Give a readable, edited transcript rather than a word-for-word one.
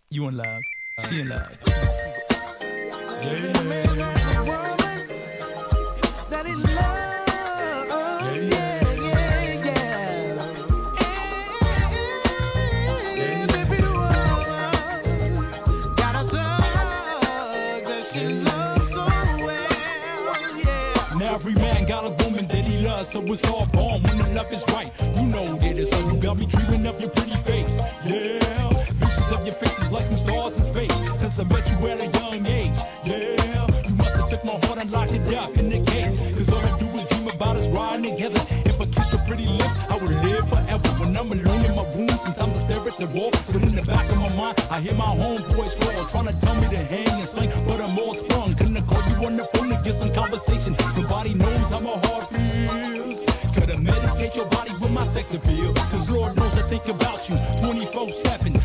You in love. She in love. Every man has a woman that he loves. Yeah, yeah, yeah. And every woman got a thug that she loves so well. Yeah. Now every man got a woman that he loves, so it's all born when the love is right. You know that it's all. You got me dreaming of your pretty face. Yeah, visions of your face is like some stars in space. Since I met you at a young age. Yeah, you must have took my heart and locked it up in the cage. Cause all I do is dream about us riding together. If I kissed your pretty lips, I would live forever. When I'm alone in my room, sometimes I stare at the wall. But in the back of my mind, I hear my homeboys call, trying to tell me to hang and sling. But I'm all sprung. Couldn't call you on the phone to get some conversation. Nobody knows how my heart feels. Could I medicate your body with my sex appeal? Cause Lord knows I think about you 24/7.